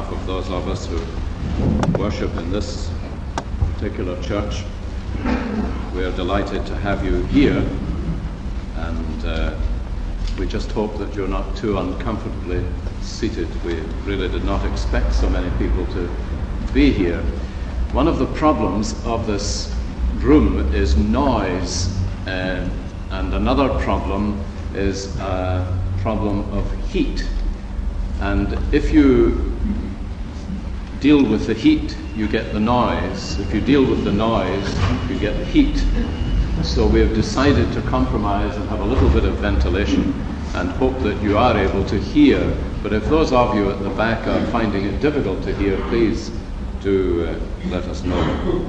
behalf of those of us who worship in this particular church. We are delighted to have you here, and we just hope that you're not too uncomfortably seated. We really did not expect so many people to be here. One of the problems of this room is noise, and another problem is a problem of heat. And if you deal with the heat, you get the noise. If you deal with the noise, you get the heat. So we have decided to compromise and have a little bit of ventilation and hope that you are able to hear. But if those of you at the back are finding it difficult to hear, please do let us know.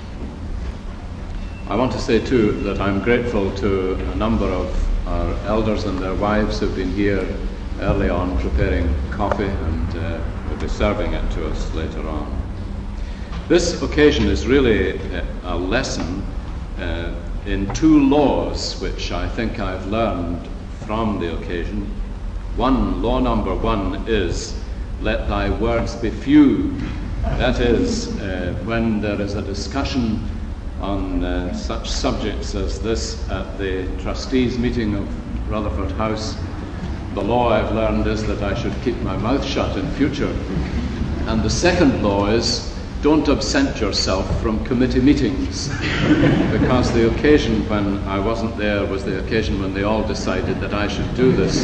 I want to say too that I'm grateful to a number of our elders and their wives who've been here early on preparing coffee, and will be serving it to us later on. This occasion is really a lesson in two laws which I think I've learned from the occasion. Law number one is, let thy words be few. That is, when there is a discussion on such subjects as this at the trustees meeting of Rutherford House, the law I've learned is that I should keep my mouth shut in future. And the second law is, don't absent yourself from committee meetings, because the occasion when I wasn't there was the occasion when they all decided that I should do this.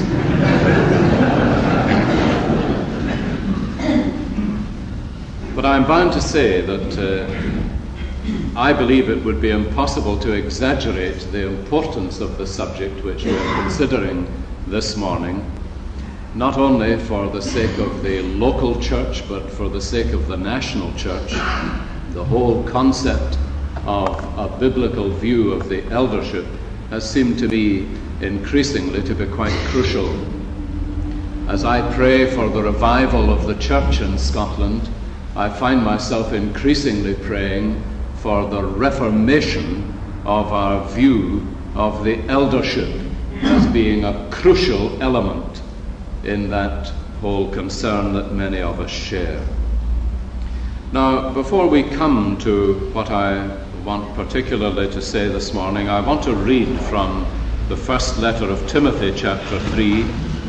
But I'm bound to say that I believe it would be impossible to exaggerate the importance of the subject which we are considering this morning, not only for the sake of the local church, but for the sake of the national church. The whole concept of a biblical view of the eldership has seemed to be increasingly to be quite crucial. As I pray for the revival of the church in Scotland, I find myself increasingly praying for the reformation of our view of the eldership as being a crucial element in that whole concern that many of us share. Now, before we come to what I want particularly to say this morning, I want to read from the first letter of Timothy, chapter 3.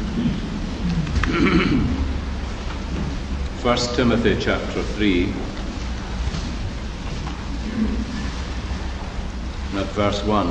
1 Timothy chapter 3, at verse 1.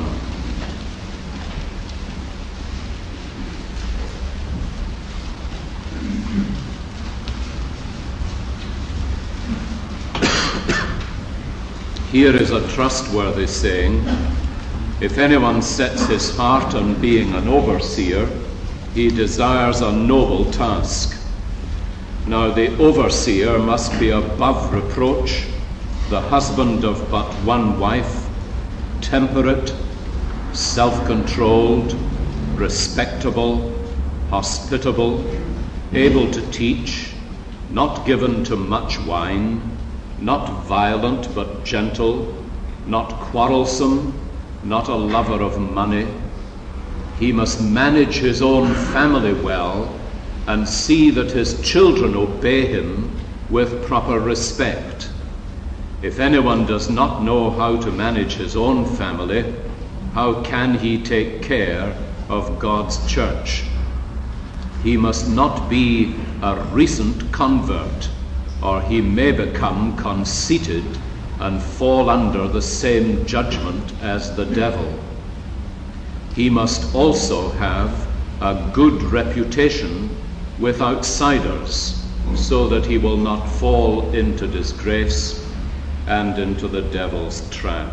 Here is a trustworthy saying: if anyone sets his heart on being an overseer, he desires a noble task. Now the overseer must be above reproach, the husband of but one wife, temperate, self-controlled, respectable, hospitable, able to teach, not given to much wine, not violent but gentle, not quarrelsome, not a lover of money. He must manage his own family well and see that his children obey him with proper respect. If anyone does not know how to manage his own family, how can he take care of God's church? He must not be a recent convert, or he may become conceited and fall under the same judgment as the devil. He must also have a good reputation with outsiders, so that he will not fall into disgrace and into the devil's trap.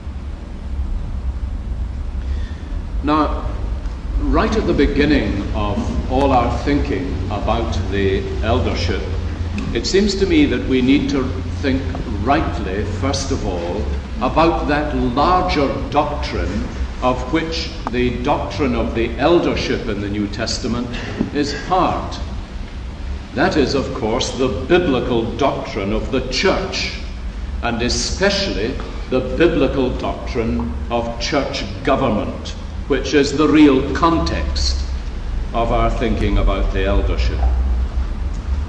Now, right at the beginning of all our thinking about the eldership, it seems to me that we need to think rightly, first of all, about that larger doctrine of which the doctrine of the eldership in the New Testament is part. That is, of course, the biblical doctrine of the church, and especially the biblical doctrine of church government, which is the real context of our thinking about the eldership.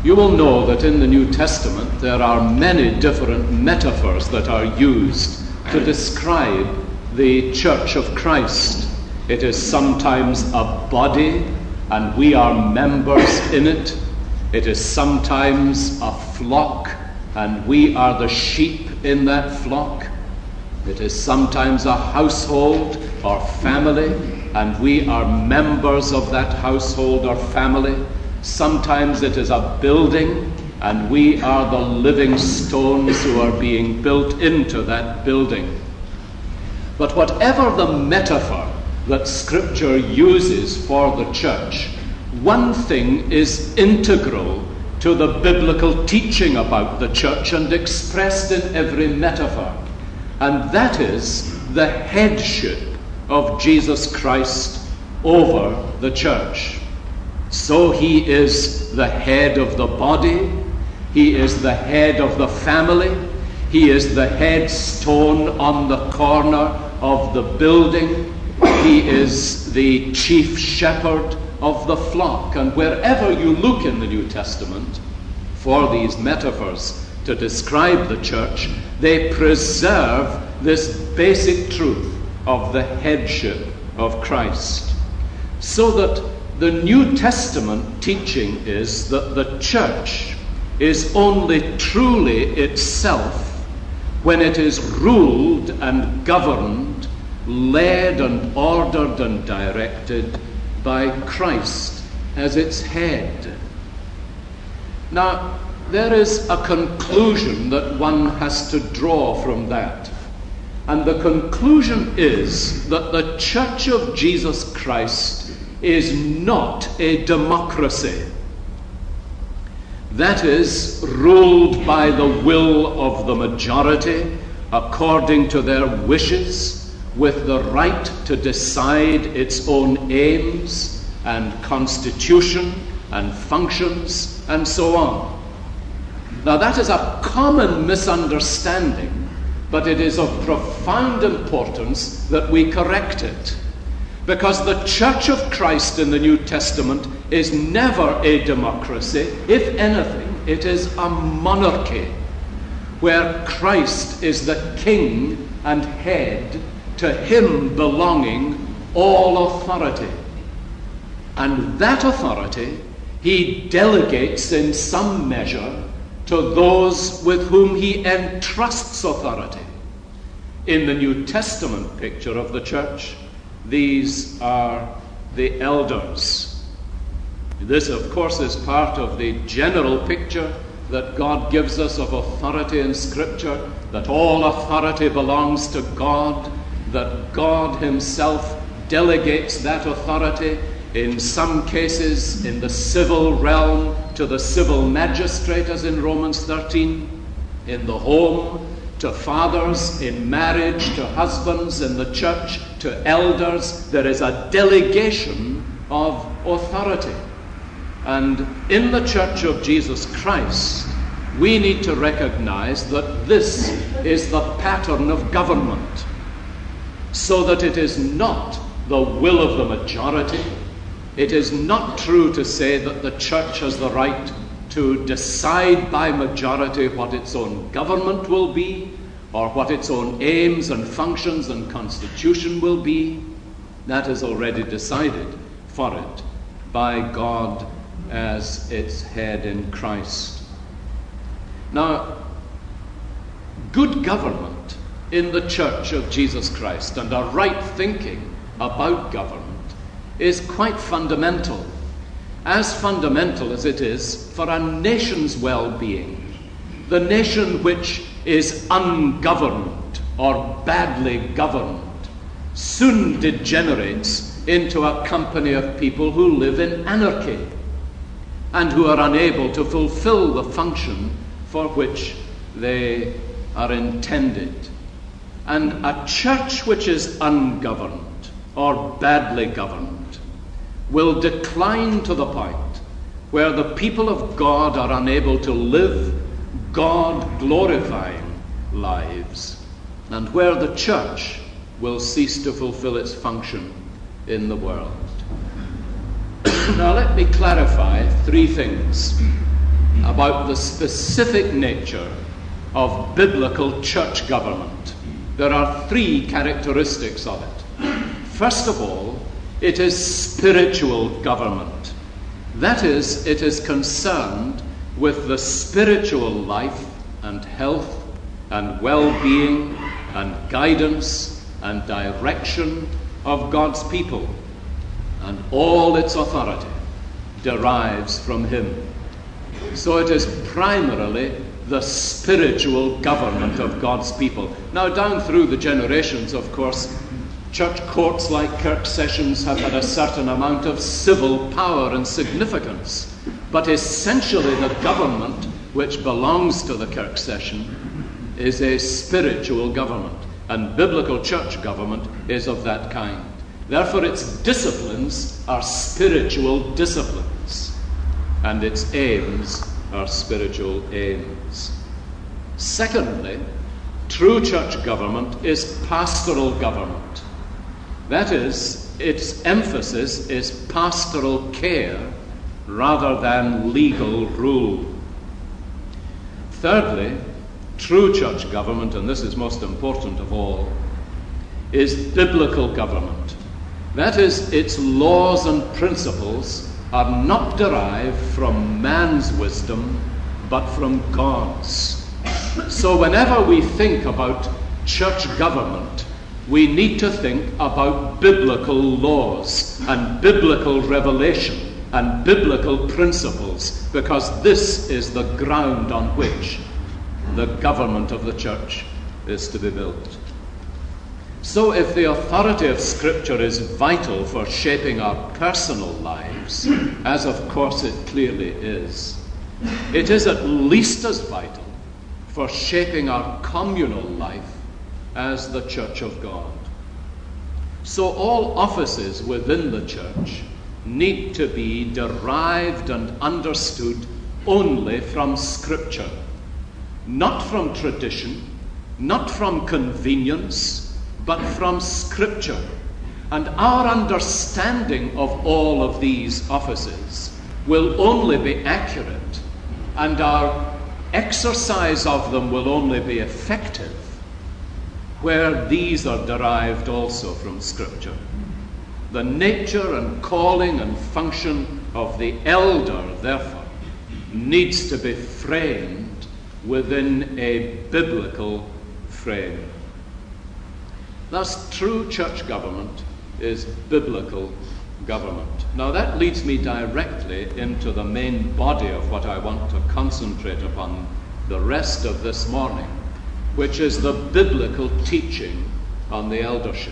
You will know that in the New Testament there are many different metaphors that are used to describe the Church of Christ. It is sometimes a body, and we are members in it. It is sometimes a flock, and we are the sheep in that flock. It is sometimes a household or family, and we are members of that household or family. Sometimes it is a building, and we are the living stones who are being built into that building. But whatever the metaphor that Scripture uses for the church, one thing is integral to the biblical teaching about the church and expressed in every metaphor, and that is the headship of Jesus Christ over the church. So he is the head of the body, he is the head of the family, he is the headstone on the corner of the building, he is the chief shepherd of the flock. And wherever you look in the New Testament for these metaphors to describe the church, they preserve this basic truth of the headship of Christ. So that the New Testament teaching is that the church is only truly itself when it is ruled and governed, led and ordered and directed by Christ as its head. Now, there is a conclusion that one has to draw from that. And the conclusion is that the Church of Jesus Christ is not a democracy. That is, ruled by the will of the majority, according to their wishes, with the right to decide its own aims and constitution and functions and so on. Now that is a common misunderstanding, but it is of profound importance that we correct it. Because the Church of Christ in the New Testament is never a democracy. If anything, it is a monarchy, where Christ is the king and head, to him belonging all authority. And that authority he delegates in some measure to those with whom he entrusts authority. In the New Testament picture of the church, these are the elders. This, of course, is part of the general picture that God gives us of authority in Scripture, that all authority belongs to God, that God himself delegates that authority, in some cases in the civil realm, to the civil magistrate, as in Romans 13, in the home, to fathers, in marriage, to husbands, in the church, to elders. There is a delegation of authority. And in the Church of Jesus Christ, we need to recognize that this is the pattern of government, so that it is not the will of the majority. It is not true to say that the church has the right to decide by majority what its own government will be, or what its own aims and functions and constitution will be. That is already decided for it by God as its head in Christ. Now, good government in the Church of Jesus Christ and a right thinking about government is quite fundamental, as fundamental as it is for a nation's well-being. The nation which is ungoverned or badly governed soon degenerates into a company of people who live in anarchy and who are unable to fulfill the function for which they are intended. And a church which is ungoverned or badly governed will decline to the point where the people of God are unable to live God-glorifying lives, and where the church will cease to fulfill its function in the world. Now let me clarify three things. about the specific nature of biblical church government. There are three characteristics of it. First of all, it is spiritual government. That is, it is concerned with the spiritual life and health and well-being and guidance and direction of God's people. And all its authority derives from Him. So it is primarily the spiritual government of God's people. Now, down through the generations, of course, church courts like Kirk Sessions have had a certain amount of civil power and significance. But essentially the government which belongs to the Kirk Session is a spiritual government. And biblical church government is of that kind. Therefore, its disciplines are spiritual disciplines, and its aims are spiritual aims. Secondly, true church government is pastoral government. That is, its emphasis is pastoral care rather than legal rule. Thirdly, true church government, and this is most important of all, is biblical government. That is, its laws and principles are not derived from man's wisdom, but from God's. So whenever we think about church government, we need to think about biblical laws and biblical revelation and biblical principles, because this is the ground on which the government of the church is to be built. So if the authority of Scripture is vital for shaping our personal lives, as of course it clearly is, it is at least as vital for shaping our communal life as the Church of God. So all offices within the church need to be derived and understood only from Scripture, not from tradition, not from convenience, but from Scripture. And our understanding of all of these offices will only be accurate, and our exercise of them will only be effective where these are derived also from Scripture. The nature and calling and function of the elder, therefore, needs to be framed within a biblical frame. Thus, true church government is biblical government. Now, that leads me directly into the main body of what I want to concentrate upon the rest of this morning, which is the biblical teaching on the eldership.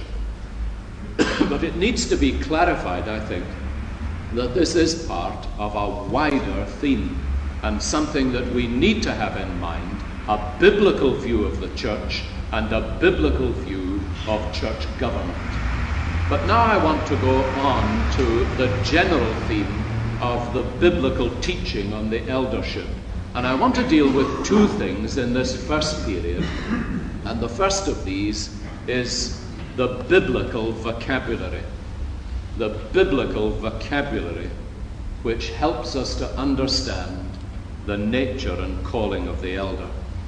But it needs to be clarified, I think, that this is part of a wider theme and something that we need to have in mind, a biblical view of the church and a biblical view of church government. But now I want to go on to the general theme of the biblical teaching on the eldership. And I want to deal with two things in this first period. And the first of these is the biblical vocabulary. The biblical vocabulary which helps us to understand the nature and calling of the elder.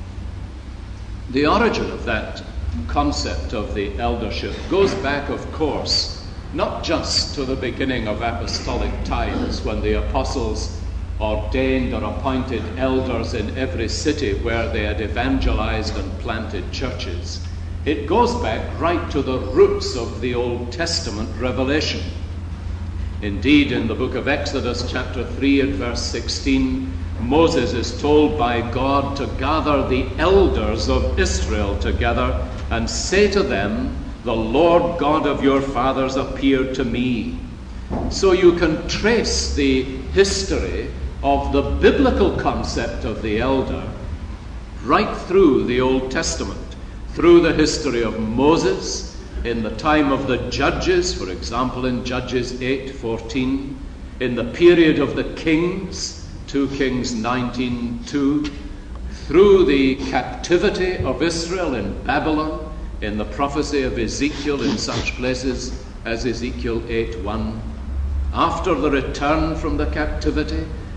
The origin of that concept of the eldership goes back, of course, not just to the beginning of apostolic times when the apostles ordained or appointed elders in every city where they had evangelized and planted churches. It goes back right to the roots of the Old Testament revelation. Indeed, in the book of Exodus, chapter 3 and verse 16, Moses is told by God to gather the elders of Israel together and say to them, "The Lord God of your fathers appeared to me." So you can trace the history of the biblical concept of the elder right through the Old Testament, through the history of Moses, in the time of the judges, for example in Judges 8:14, in the period of the kings, 2 Kings 19:2, through the captivity of Israel in Babylon, in the prophecy of Ezekiel in such places as Ezekiel 8:1, after the return from the captivity,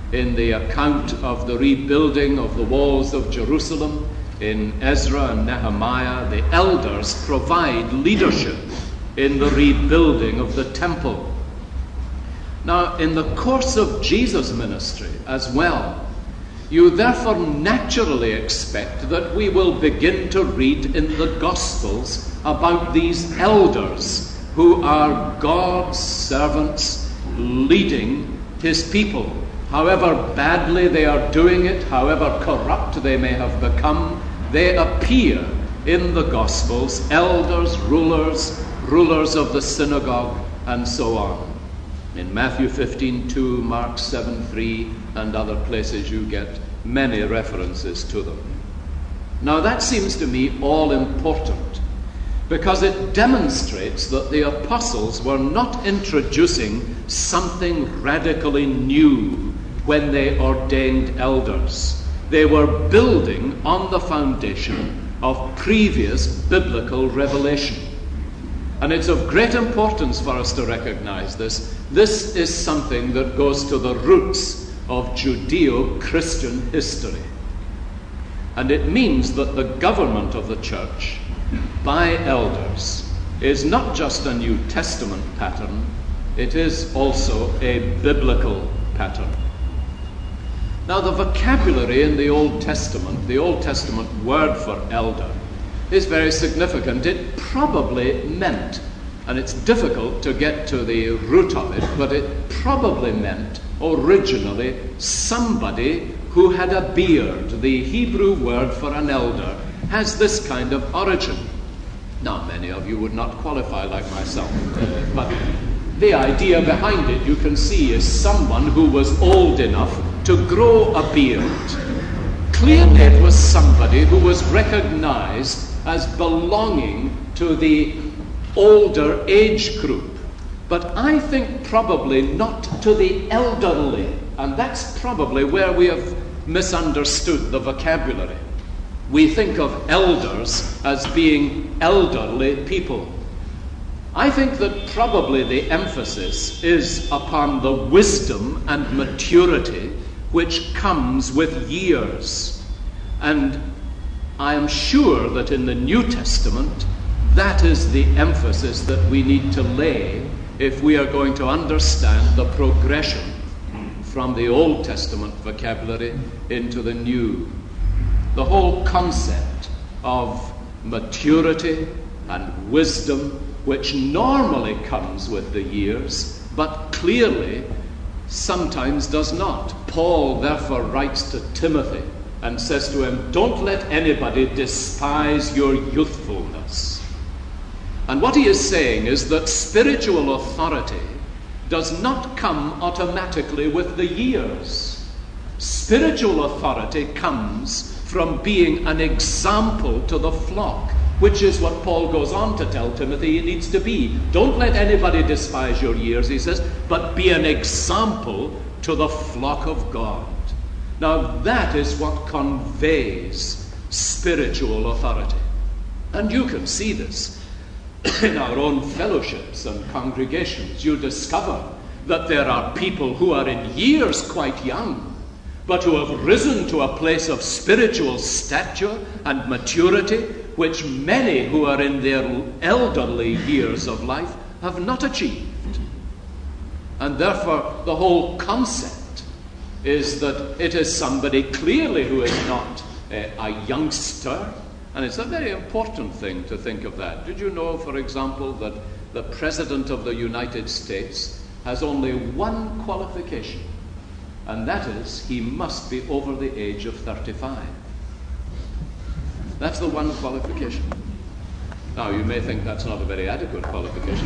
in the account of the rebuilding of the walls of Jerusalem, in Ezra and Nehemiah, the elders provide leadership in the rebuilding of the temple. Now, in the course of Jesus' ministry as well, you therefore naturally expect that we will begin to read in the Gospels about these elders who are God's servants leading his people. However badly they are doing it, however corrupt they may have become, they appear in the Gospels, elders, rulers of the synagogue, and so on. In Matthew 15:2, Mark 7:3, and other places you get many references to them. Now that seems to me all important, because it demonstrates that the apostles were not introducing something radically new when they ordained elders. They were building on the foundation of previous biblical revelation. And it's of great importance for us to recognize this. This is something that goes to the roots of Judeo-Christian history. And it means that the government of the church by elders is not just a New Testament pattern, it is also a biblical pattern. Now, the vocabulary in the Old Testament word for elder, is very significant. It probably meant, and it's difficult to get to the root of it, but it probably meant originally somebody who had a beard. The Hebrew word for an elder has this kind of origin. Now, many of you would not qualify like myself, but the idea behind it, you can see, is someone who was old enough to grow a beard. Clearly it was somebody who was recognized as belonging to the older age group, but I think probably not to the elderly, and that's probably where we have misunderstood the vocabulary. We think of elders as being elderly people. I think that probably the emphasis is upon the wisdom and maturity which comes with years. And I am sure that in the New Testament, that is the emphasis that we need to lay if we are going to understand the progression from the Old Testament vocabulary into the New. The whole concept of maturity and wisdom, which normally comes with the years, but clearly sometimes does not. Paul therefore writes to Timothy and says to him, don't let anybody despise your youthfulness. And what he is saying is that spiritual authority does not come automatically with the years. Spiritual authority comes from being an example to the flock, which is what Paul goes on to tell Timothy he needs to be. Don't let anybody despise your years, he says, but be an example to the flock of God. Now that is what conveys spiritual authority. And you can see this in our own fellowships and congregations. You discover that there are people who are in years quite young, but who have risen to a place of spiritual stature and maturity, which many who are in their elderly years of life have not achieved. And therefore, the whole concept is that it is somebody clearly who is not a youngster. And it's a very important thing to think of that. Did you know, for example, that the President of the United States has only one qualification, and that is he must be over the age of 35. That's the one qualification. Now, you may think that's not a very adequate qualification.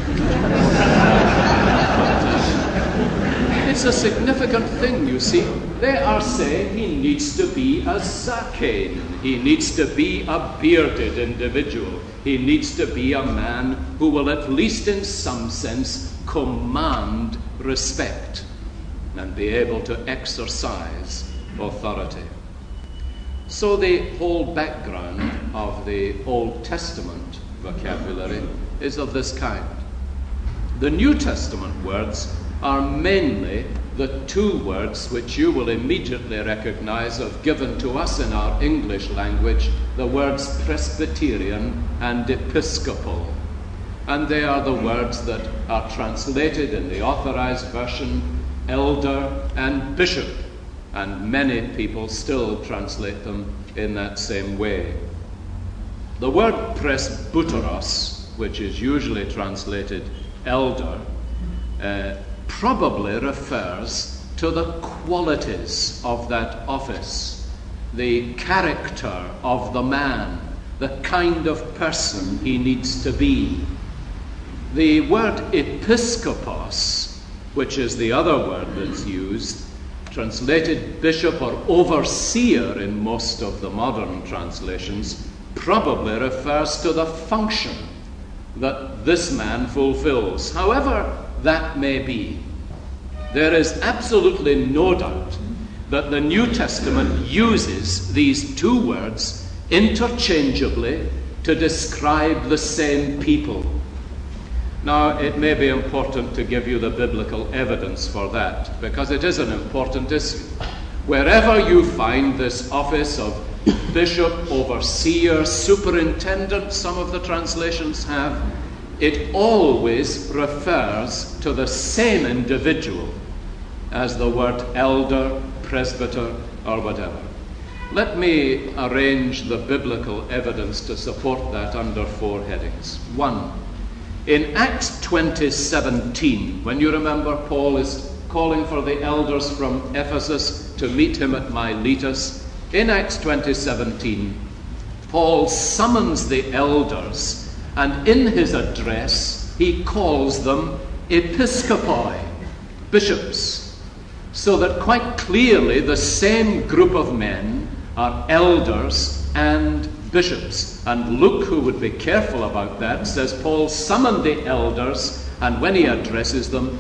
It's a significant thing, you see. They are saying he needs to be a Zacchaeus. He needs to be a bearded individual. He needs to be a man who will, at least in some sense, command respect and be able to exercise authority. So the whole background of the Old Testament vocabulary is of this kind. The New Testament words are mainly the two words which you will immediately recognize have given to us in our English language, the words Presbyterian and Episcopal. And they are the words that are translated in the Authorized Version, elder and bishop, and many people still translate them in that same way. The word presbyteros, which is usually translated elder, probably refers to the qualities of that office, the character of the man, the kind of person he needs to be. The word episkopos, which is the other word that's used, translated bishop or overseer in most of the modern translations, probably refers to the function that this man fulfills. However that may be, there is absolutely no doubt that the New Testament uses these two words interchangeably to describe the same people. Now, it may be important to give you the biblical evidence for that, because it is an important issue. Wherever you find this office of bishop, overseer, superintendent, some of the translations have, it always refers to the same individual as the word elder, presbyter, or whatever. Let me arrange the biblical evidence to support that under 4 headings. 1. In Acts 20:17, when you remember Paul is calling for the elders from Ephesus to meet him at Miletus, in Acts 20:17, Paul summons the elders, and in his address he calls them episkopoi, bishops, so that quite clearly the same group of men are elders and bishops. And Luke, who would be careful about that, says Paul summoned the elders, and when he addresses them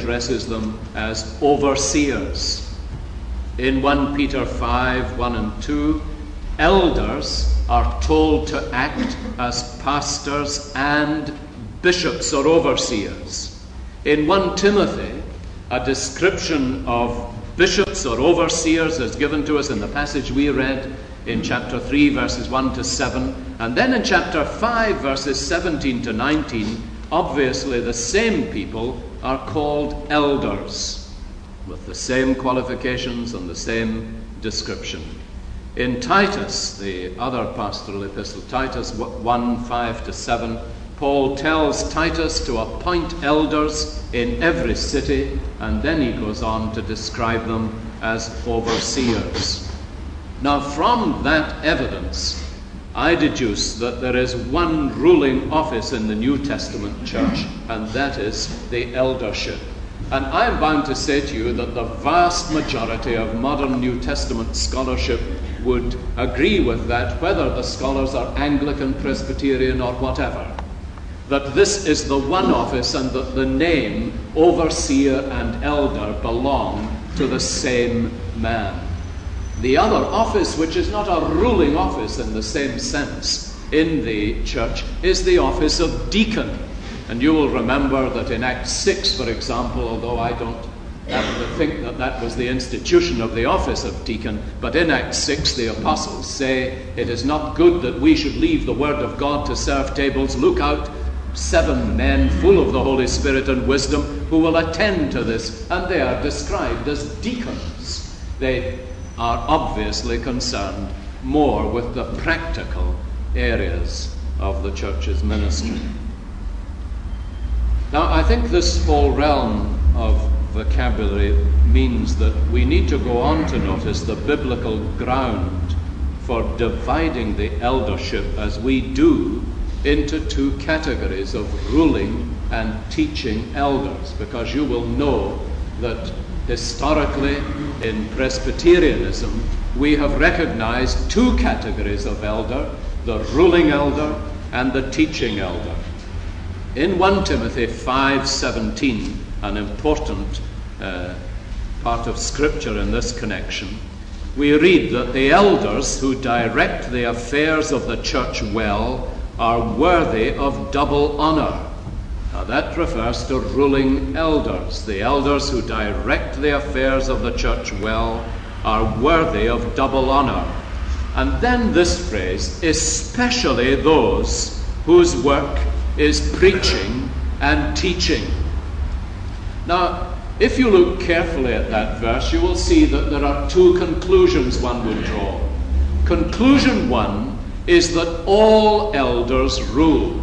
as overseers. In 1 Peter 5:1 and 2, elders are told to act as pastors and bishops or overseers. In 1 Timothy, a description of bishops or overseers is given to us in the passage we read in chapter 3, verses 1 to 7. And then in chapter 5, verses 17 to 19, obviously the same people are called elders, with the same qualifications and the same description. In Titus, the other pastoral epistle, Titus 1, 5 to 7, Paul tells Titus to appoint elders in every city, and then he goes on to describe them as overseers. Now, from that evidence, I deduce that there is one ruling office in the New Testament church, and that is the eldership. And I'm bound to say to you that the vast majority of modern New Testament scholarship would agree with that, whether the scholars are Anglican, Presbyterian, or whatever, that this is the one office and that the name overseer and elder belong to the same man. The other office, which is not a ruling office in the same sense in the church, is the office of deacon. And you will remember that in Acts 6, for example, although I don't happen to think that that was the institution of the office of deacon, but in Acts 6 the apostles say, it is not good that we should leave the word of God to serve tables. Look out, 7 men full of the Holy Spirit and wisdom who will attend to this. And they are described as deacons. They are obviously concerned more with the practical areas of the church's ministry. Now, I think this whole realm of vocabulary means that we need to go on to notice the biblical ground for dividing the eldership as we do into 2 categories of ruling and teaching elders, because you will know that historically in Presbyterianism we have recognized 2 categories of elder, the ruling elder and the teaching elder. In 1 Timothy 5:17, an important part of Scripture in this connection, we read that the elders who direct the affairs of the church well are worthy of double honor. Now that refers to ruling elders. The elders who direct the affairs of the church well are worthy of double honor. And then this phrase, especially those whose work is preaching and teaching. Now, if you look carefully at that verse, you will see that there are two conclusions one would draw. Conclusion one is that all elders rule.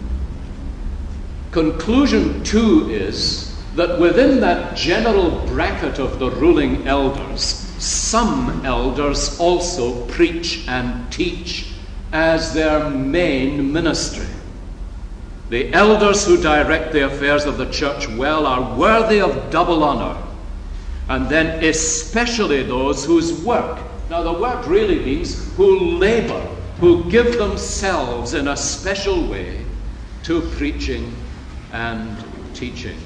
Conclusion two is that within that general bracket of the ruling elders, some elders also preach and teach as their main ministry. The elders who direct the affairs of the church well are worthy of double honor, and then especially those whose work, now the word really means who labor, who give themselves in a special way to preaching and teaching.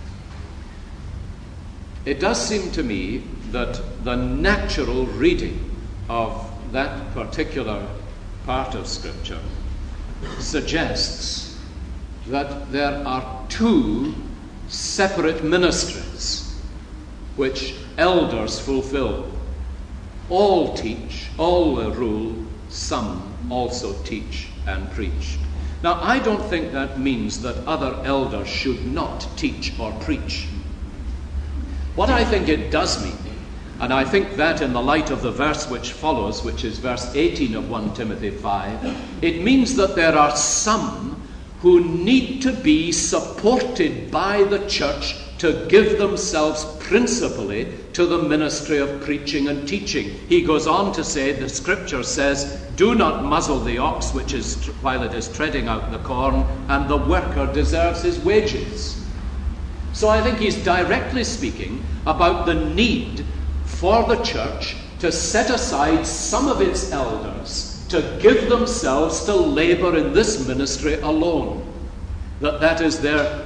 It does seem to me that the natural reading of that particular part of Scripture suggests that there are two separate ministries which elders fulfill. All teach, all rule, some also teach and preach. Now, I don't think that means that other elders should not teach or preach. What I think it does mean, and I think that in the light of the verse which follows, which is verse 18 of 1 Timothy 5, it means that there are some who need to be supported by the church to give themselves principally to the ministry of preaching and teaching. He goes on to say, the Scripture says, do not muzzle the ox while it is treading out the corn, and the worker deserves his wages. So I think he's directly speaking about the need for the church to set aside some of its elders to give themselves to labor in this ministry alone. That is their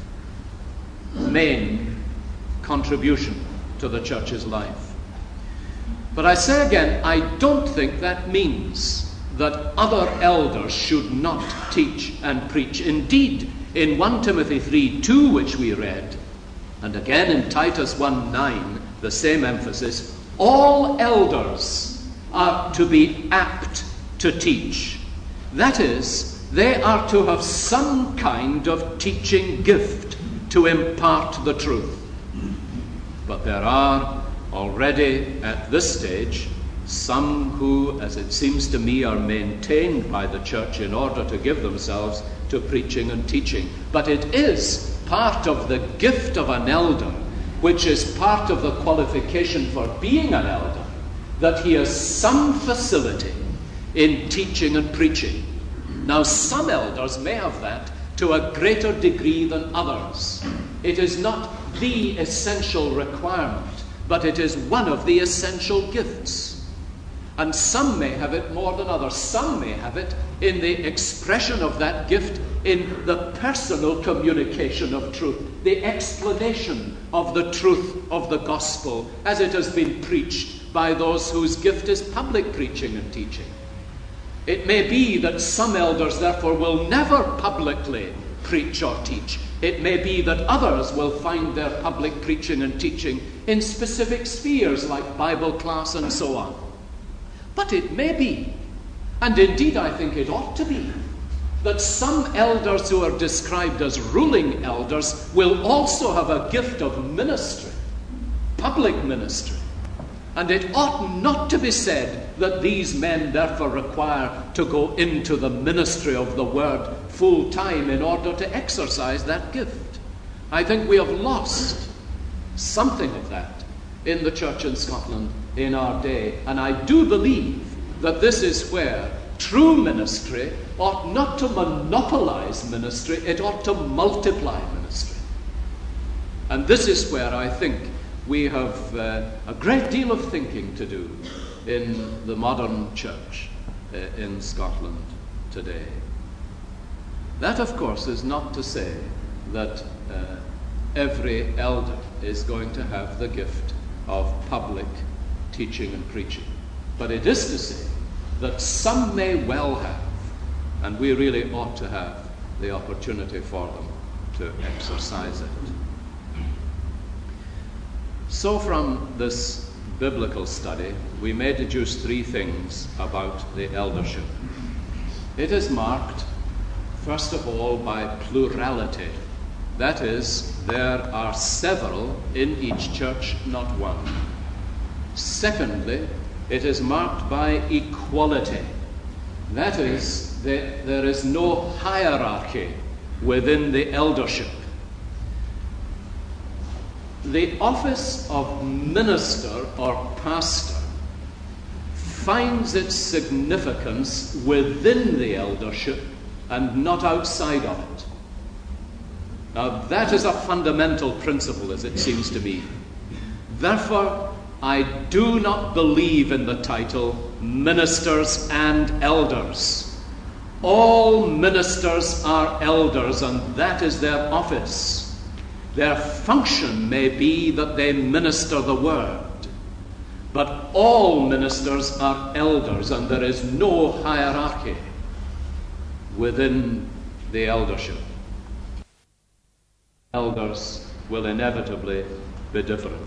main contribution to the church's life. But I say again, I don't think that means that other elders should not teach and preach. Indeed, in 1 Timothy 3:2, which we read, and again in Titus 1:9, the same emphasis, all elders are to be apt to teach. That is, they are to have some kind of teaching gift to impart the truth. But there are already at this stage some who, as it seems to me, are maintained by the church in order to give themselves to preaching and teaching. But it is part of the gift of an elder, which is part of the qualification for being an elder, that he has some facility in teaching and preaching. Now, some elders may have that to a greater degree than others. It is not the essential requirement, but it is one of the essential gifts. And some may have it more than others. Some may have it in the expression of that gift in the personal communication of truth, the explanation of the truth of the gospel as it has been preached by those whose gift is public preaching and teaching. It may be that some elders, therefore, will never publicly preach or teach. It may be that others will find their public preaching and teaching in specific spheres like Bible class and so on. But it may be, and indeed I think it ought to be, that some elders who are described as ruling elders will also have a gift of ministry, public ministry. And it ought not to be said that these men therefore require to go into the ministry of the word full time in order to exercise that gift. I think we have lost something of that in the church in Scotland in our day. And I do believe that this is where true ministry ought not to monopolize ministry, it ought to multiply ministry. And this is where I think we have a great deal of thinking to do in the modern church in Scotland today. That, of course, is not to say that every elder is going to have the gift of public teaching and preaching. But it is to say that some may well have, and we really ought to have the opportunity for them to exercise it. So from this biblical study, we may deduce three things about the eldership. It is marked, first of all, by plurality. That is, there are several in each church, not one. Secondly, it is marked by equality. That is, there is no hierarchy within the eldership. The office of minister or pastor finds its significance within the eldership and not outside of it. Now, that is a fundamental principle, as it seems to me. Therefore, I do not believe in the title ministers and elders. All ministers are elders, and that is their office. Their function may be that they minister the word, but all ministers are elders, and there is no hierarchy within the eldership. Elders will inevitably be different.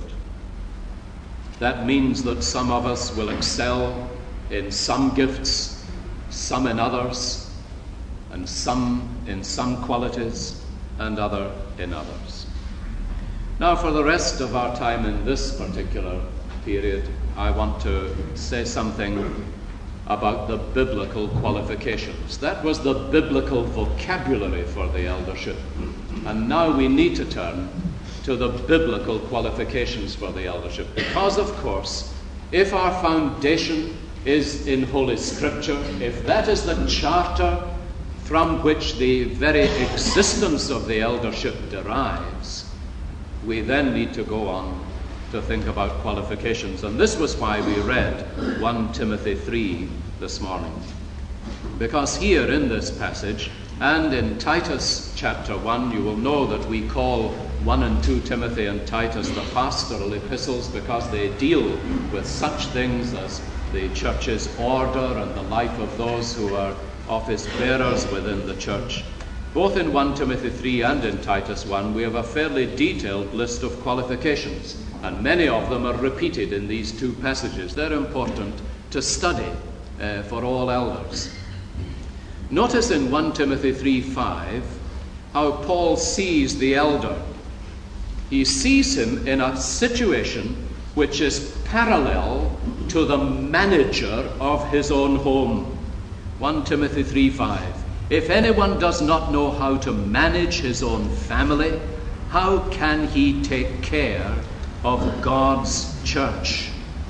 That means that some of us will excel in some gifts, some in others, and some in some qualities, and other in others. Now, for the rest of our time in this particular period, I want to say something about the biblical qualifications. That was the biblical vocabulary for the eldership. And now we need to turn to the biblical qualifications for the eldership. Because, of course, if our foundation is in Holy Scripture, if that is the charter from which the very existence of the eldership derives, we then need to go on to think about qualifications. And this was why we read 1 Timothy 3 this morning. Because here in this passage, and in Titus chapter 1, you will know that we call 1 and 2 Timothy and Titus the pastoral epistles, because they deal with such things as the church's order and the life of those who are office bearers within the church. Both in 1 Timothy 3 and in Titus 1, we have a fairly detailed list of qualifications, and many of them are repeated in these two passages. They're important to study for all elders. Notice in 1 Timothy 3:5 how Paul sees the elder. He sees him in a situation which is parallel to the manager of his own home. 1 Timothy 3:5. If anyone does not know how to manage his own family, how can he take care of God's church?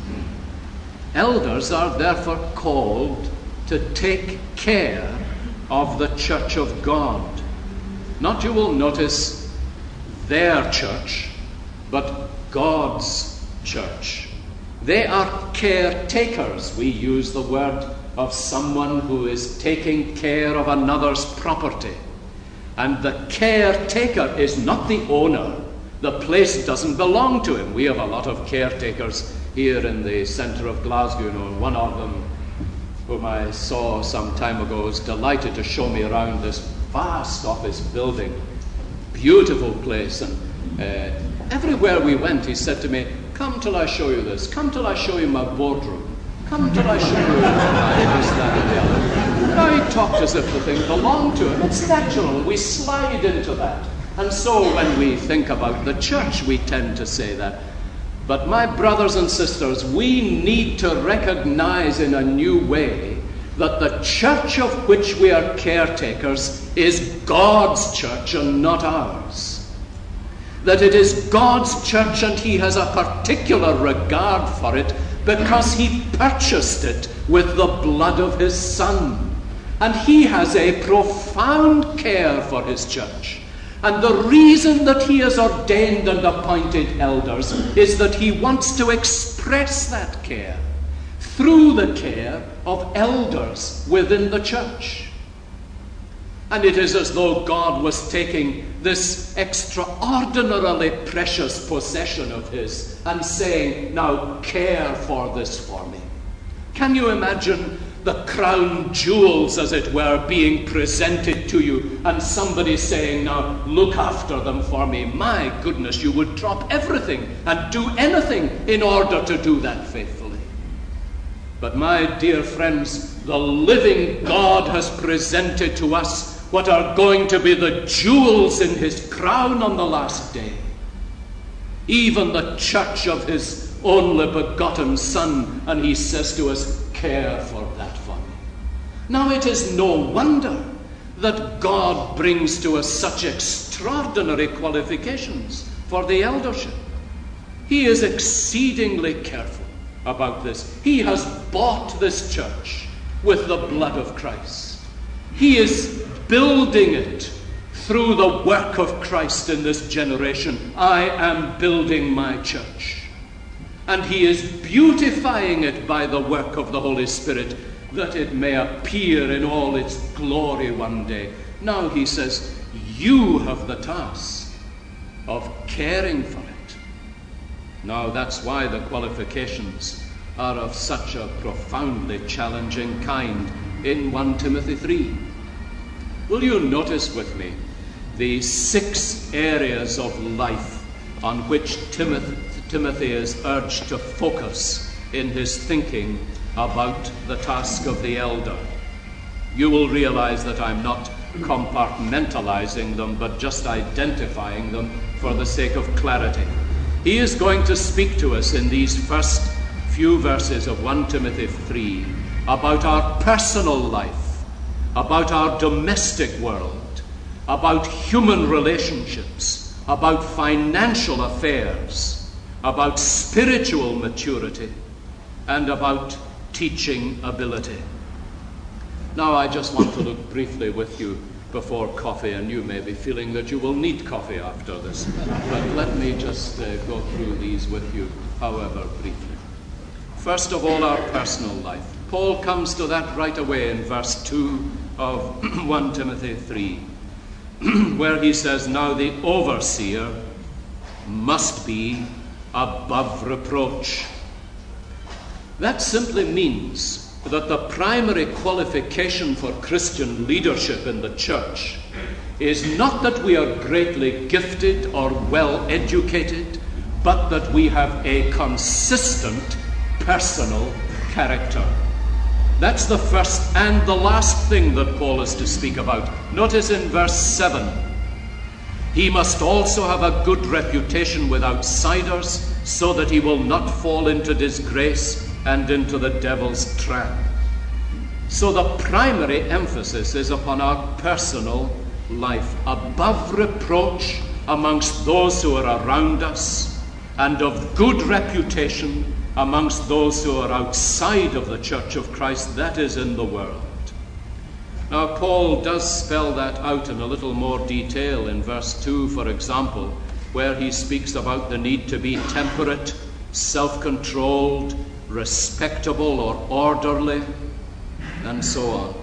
Elders are therefore called to take care of the church of God. Not, you will notice, their church, but God's church. They are caretakers. We use the word of someone who is taking care of another's property. And the caretaker is not the owner. The place doesn't belong to him. We have a lot of caretakers here in the centre of Glasgow. You know, one of them, whom I saw some time ago, was delighted to show me around this vast office building. Beautiful place. And everywhere we went, he said to me, "Come till I show you this. Come till I show you my boardroom. Come till I show you this, that, and the other." Now, he talked as if the thing belonged to him. It's natural. We slide into that. And so when we think about the church, we tend to say that. But my brothers and sisters, we need to recognize in a new way that the church of which we are caretakers is God's church and not ours. That it is God's church and he has a particular regard for it because he purchased it with the blood of his Son. And he has a profound care for his church. And the reason that he has ordained and appointed elders is that he wants to express that care through the care of elders within the church. And it is as though God was taking this extraordinarily precious possession of his and saying, "Now care for this for me." Can you imagine the crown jewels, as it were, being presented to you, and somebody saying, now look after them for me. My goodness, you would drop everything and do anything in order to do that faithfully. But my dear friends, the living God has presented to us what are going to be the jewels in his crown on the last day. Even the church of his only begotten Son, and he says to us, care for that for me. Now it is no wonder that God brings to us such extraordinary qualifications for the eldership. He is exceedingly careful about this. He has bought this church with the blood of Christ. He is building it through the work of Christ in this generation. I am building my church. And he is beautifying it by the work of the Holy Spirit, that it may appear in all its glory one day. Now he says, you have the task of caring for it. Now that's why the qualifications are of such a profoundly challenging kind in 1 Timothy 3. Will you notice with me the 6 areas of life on which Timothy is urged to focus in his thinking about the task of the elder? You will realize that I'm not compartmentalizing them, but just identifying them for the sake of clarity. He is going to speak to us in these first few verses of 1 Timothy 3 about our personal life, about our domestic world, about human relationships, about financial affairs, about spiritual maturity, and about teaching ability. Now I just want to look briefly with you before coffee, and you may be feeling that you will need coffee after this, but let me just go through these with you, however briefly. First of all, our personal life. Paul comes to that right away in verse 2 of 1 Timothy 3, where he says, now the overseer must be above reproach. That simply means that the primary qualification for Christian leadership in the church is not that we are greatly gifted or well educated, but that we have a consistent personal character. That's the first and the last thing that Paul is to speak about. Notice in verse 7, he must also have a good reputation with outsiders, so that he will not fall into disgrace and into the devil's trap. So the primary emphasis is upon our personal life, above reproach amongst those who are around us, and of good reputation amongst those who are outside of the Church of Christ, that is, in the world. Now, Paul does spell that out in a little more detail in verse 2, for example, where he speaks about the need to be temperate, self-controlled, respectable or orderly, and so on.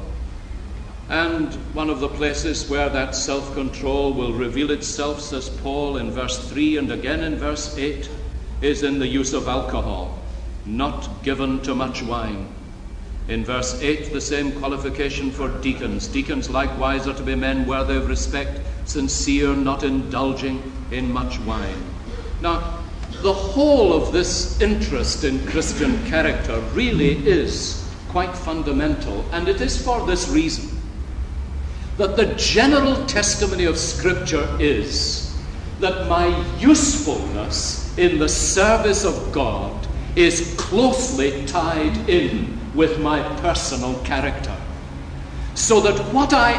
And one of the places where that self-control will reveal itself, says Paul in verse 3 and again in verse 8, is in the use of alcohol, not given to much wine. In verse 8, the same qualification for deacons. Deacons likewise are to be men worthy of respect, sincere, not indulging in much wine. Now, the whole of this interest in Christian character really is quite fundamental, and it is for this reason, that the general testimony of Scripture is that my usefulness in the service of God is closely tied in with my personal character, so that what I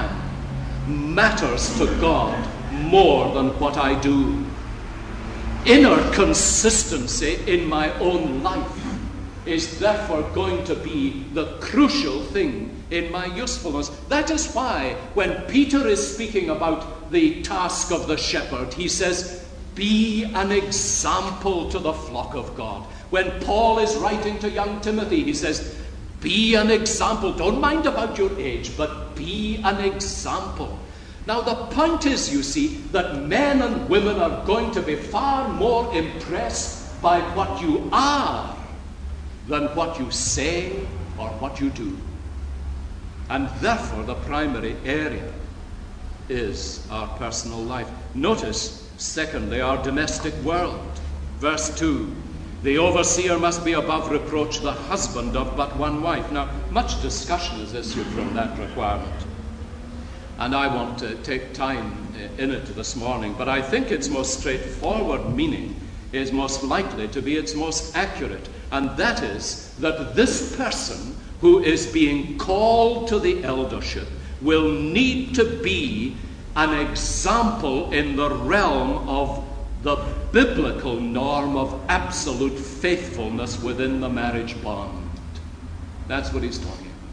am matters to God more than what I do. Inner consistency in my own life is therefore going to be the crucial thing in my usefulness. That is why when Peter is speaking about the task of the shepherd, he says, be an example to the flock of God. When Paul is writing to young Timothy, he says, be an example. Don't mind about your age, but be an example. Now the point is, you see, that men and women are going to be far more impressed by what you are than what you say or what you do. And therefore the primary area is our personal life. Notice, secondly, our domestic world. Verse 2, the overseer must be above reproach, the husband of but one wife. Now, much discussion is issued from that requirement, and I won't take time in it this morning, but I think its most straightforward meaning is most likely to be its most accurate, and that is that this person who is being called to the eldership will need to be an example in the realm of the biblical norm of absolute faithfulness within the marriage bond. That's what he's talking about.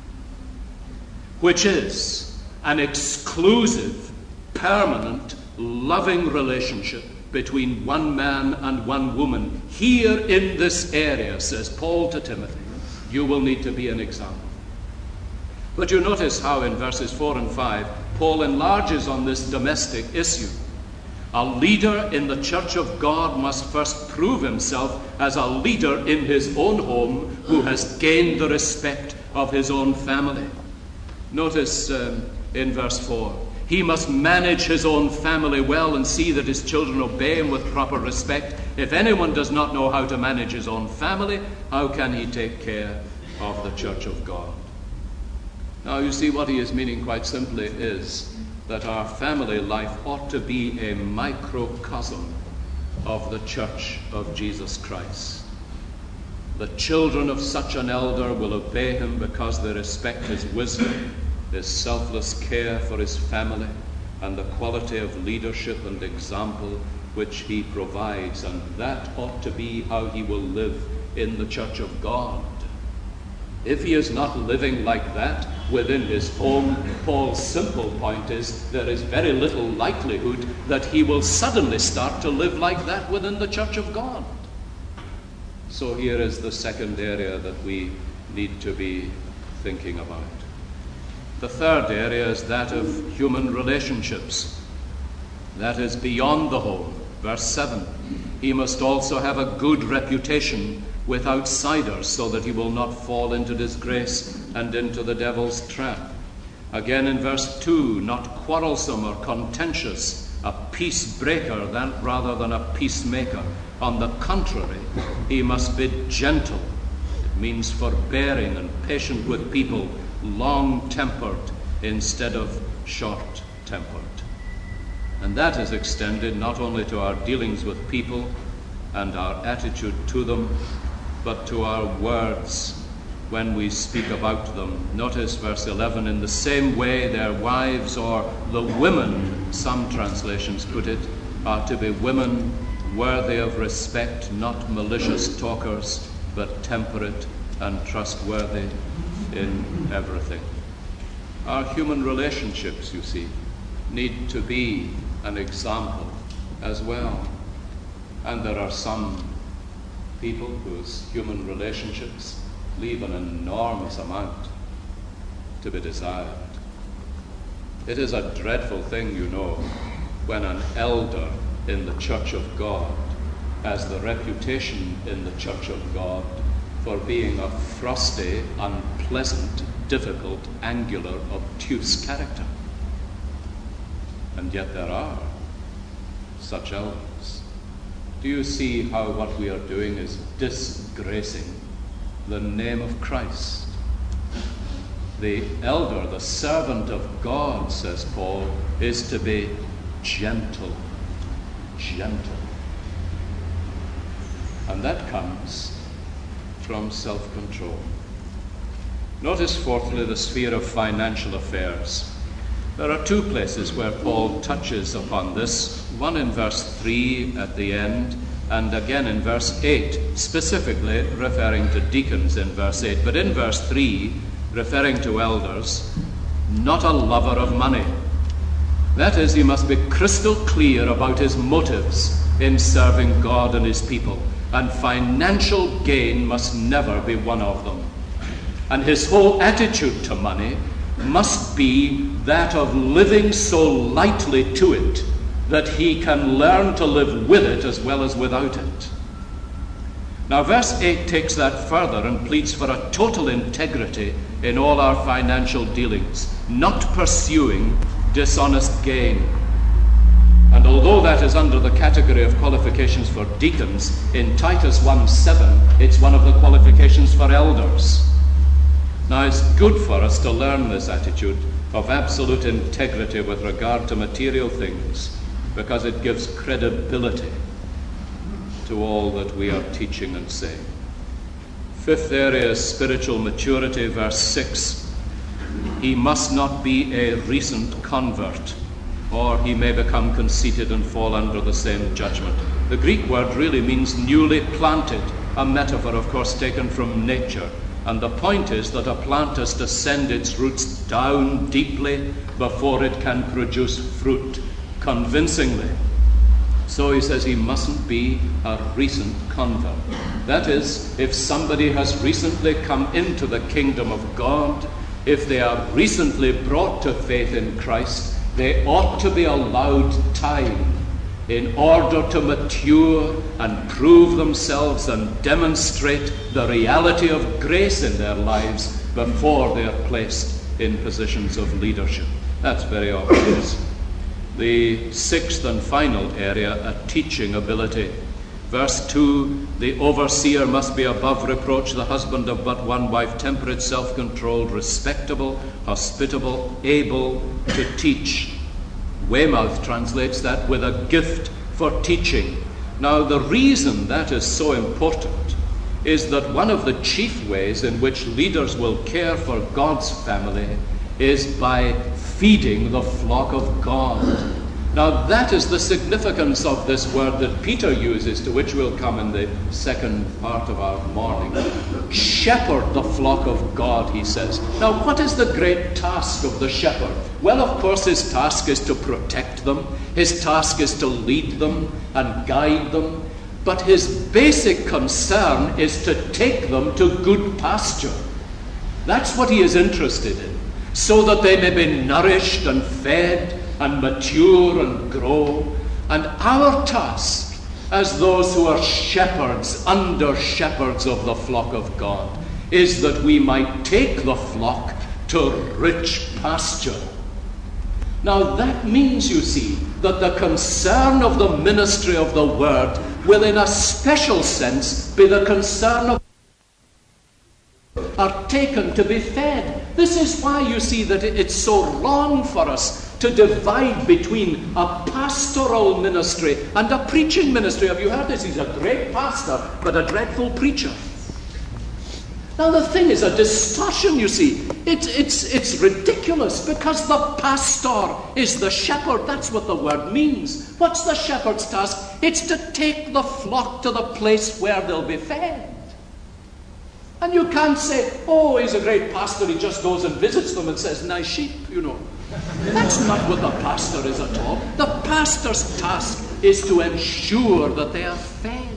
Which is an exclusive, permanent, loving relationship between one man and one woman. Here in this area, says Paul to Timothy, you will need to be an example. But you notice how in verses 4 and 5, Paul enlarges on this domestic issue. A leader in the church of God must first prove himself as a leader in his own home who has gained the respect of his own family. Notice in verse 4, he must manage his own family well and see that his children obey him with proper respect. If anyone does not know how to manage his own family, how can he take care of the church of God? Now, you see, what he is meaning quite simply is that our family life ought to be a microcosm of the church of Jesus Christ. The children of such an elder will obey him because they respect his wisdom, his selfless care for his family, and the quality of leadership and example which he provides. And that ought to be how he will live in the church of God. If he is not living like that within his home, Paul's simple point is there is very little likelihood that he will suddenly start to live like that within the church of God. So here is the second area that we need to be thinking about. The third area is that of human relationships. That is beyond the home. Verse 7, he must also have a good reputation with outsiders so that he will not fall into disgrace and into the devil's trap. Again in verse 2, not quarrelsome or contentious, a peace breaker rather than a peacemaker. On the contrary, he must be gentle. It means forbearing and patient with people, long-tempered instead of short-tempered. And that is extended not only to our dealings with people and our attitude to them, but to our words when we speak about them. Notice verse 11, in the same way their wives, or the women, some translations put it, are to be women worthy of respect, not malicious talkers, but temperate and trustworthy in everything. Our human relationships, you see, need to be an example as well. And there are some people whose human relationships leave an enormous amount to be desired. It is a dreadful thing, you know, when an elder in the church of God has the reputation in the church of God for being a frosty, unpleasant, difficult, angular, obtuse character. And yet there are such elders. Do you see how what we are doing is disgracing the name of Christ? The elder, the servant of God, says Paul, is to be gentle. Gentle. And that comes from self-control. Notice, fourthly, the sphere of financial affairs. There are two places where Paul touches upon this, one in verse 3 at the end, and again in verse 8, specifically referring to deacons in verse 8, but in verse 3, referring to elders, not a lover of money. That is, he must be crystal clear about his motives in serving God and his people, and financial gain must never be one of them. And his whole attitude to money must be that of living so lightly to it that he can learn to live with it as well as without it. Now, verse 8 takes that further and pleads for a total integrity in all our financial dealings, not pursuing dishonest gain. And although that is under the category of qualifications for deacons, in Titus 1:7, it's one of the qualifications for elders. Now, it's good for us to learn this attitude of absolute integrity with regard to material things, because it gives credibility to all that we are teaching and saying. Fifth area is spiritual maturity, verse 6. He must not be a recent convert, or he may become conceited and fall under the same judgment. The Greek word really means newly planted, a metaphor, of course, taken from nature. And the point is that a plant has to send its roots down deeply before it can produce fruit convincingly. So he says he mustn't be a recent convert. That is, if somebody has recently come into the kingdom of God, if they are recently brought to faith in Christ, they ought to be allowed time in order to mature and prove themselves and demonstrate the reality of grace in their lives before they are placed in positions of leadership. That's very obvious. The sixth and final area, a teaching ability. Verse 2, the overseer must be above reproach, the husband of but one wife, temperate, self-controlled, respectable, hospitable, able to teach. Weymouth translates that with a gift for teaching. Now, the reason that is so important is that one of the chief ways in which leaders will care for God's family is by feeding the flock of God. Now, that is the significance of this word that Peter uses, to which we'll come in the second part of our morning. Shepherd the flock of God, he says. Now, what is the great task of the shepherd? Well, of course, his task is to protect them. His task is to lead them and guide them. But his basic concern is to take them to good pasture. That's what he is interested in, so that they may be nourished and fed and mature and grow. And our task as those who are shepherds, under shepherds of the flock of God, is that we might take the flock to rich pasture. Now that means, you see, that the concern of the ministry of the word will in a special sense be the concern of are taken to be fed. This is why you see that it's so wrong for us to divide between a pastoral ministry and a preaching ministry. Have you heard this? He's a great pastor, but a dreadful preacher. Now the thing is a distortion, you see. It's ridiculous, because the pastor is the shepherd. That's what the word means. What's the shepherd's task? It's to take the flock to the place where they'll be fed. And you can't say, oh, he's a great pastor, he just goes and visits them and says, nice sheep, you know. That's not what the pastor is at all. The pastor's task is to ensure that they are fed.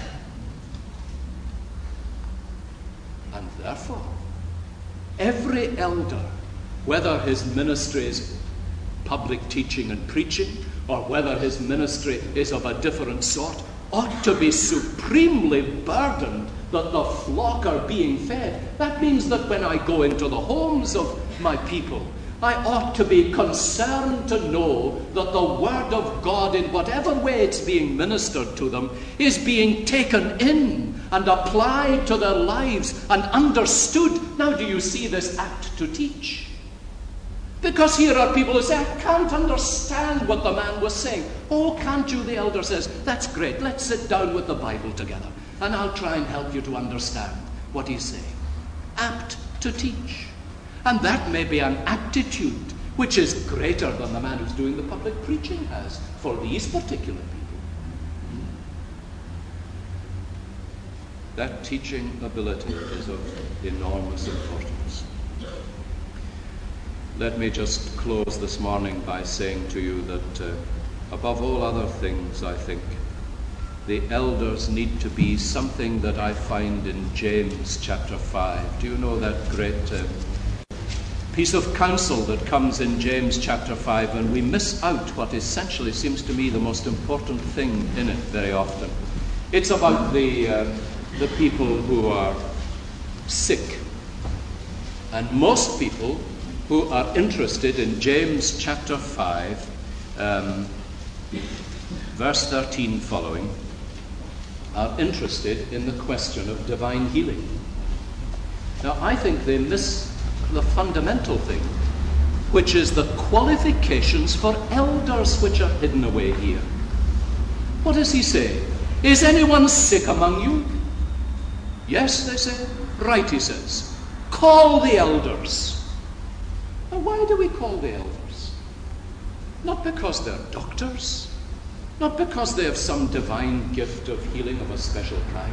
And therefore, every elder, whether his ministry is public teaching and preaching, or whether his ministry is of a different sort, ought to be supremely burdened that the flock are being fed. That means that when I go into the homes of my people, I ought to be concerned to know that the word of God, in whatever way it's being ministered to them, is being taken in and applied to their lives and understood. Now, do you see this apt to teach? Because here are people who say, I can't understand what the man was saying. Oh, can't you? The elder says, that's great. Let's sit down with the Bible together, and I'll try and help you to understand what he's saying. Apt to teach. And that may be an aptitude which is greater than the man who's doing the public preaching has for these particular people. That teaching ability is of enormous importance. Let me just close this morning by saying to you that above all other things, I think, the elders need to be something that I find in James chapter 5. Do you know that great piece of counsel that comes in James chapter 5, and we miss out what essentially seems to me the most important thing in it very often. It's about the the people who are sick. And most people who are interested in James chapter 5, verse 13 following, are interested in the question of divine healing. Now, I think they miss the fundamental thing, which is the qualifications for elders which are hidden away here. What does he say? Is anyone sick among you? Yes, they say. Right, he says. Call the elders. Now, why do we call the elders? Not because they're doctors, not because they have some divine gift of healing of a special kind,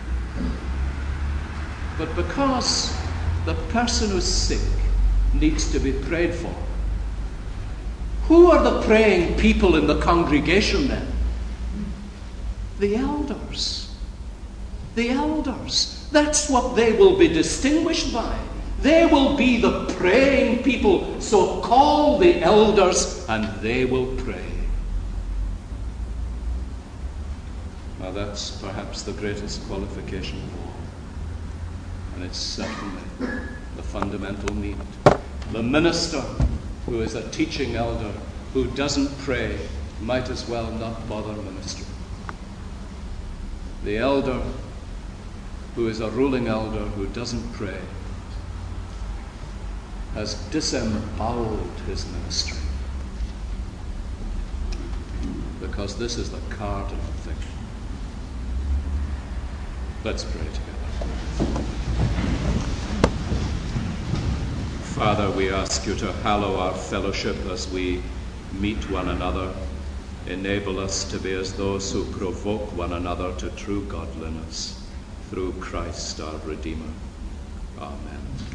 but because the person who's sick needs to be prayed for. Who are the praying people in the congregation then? The elders. The elders. That's what they will be distinguished by. They will be the praying people. So call the elders and they will pray. Now that's perhaps the greatest qualification of all. And it's certainly the fundamental need. The minister who is a teaching elder who doesn't pray might as well not bother ministering. The elder who is a ruling elder who doesn't pray has disemboweled his ministry. Because this is the cardinal thing. Let's pray together. Father, we ask you to hallow our fellowship as we meet one another. Enable us to be as those who provoke one another to true godliness through Christ our Redeemer. Amen.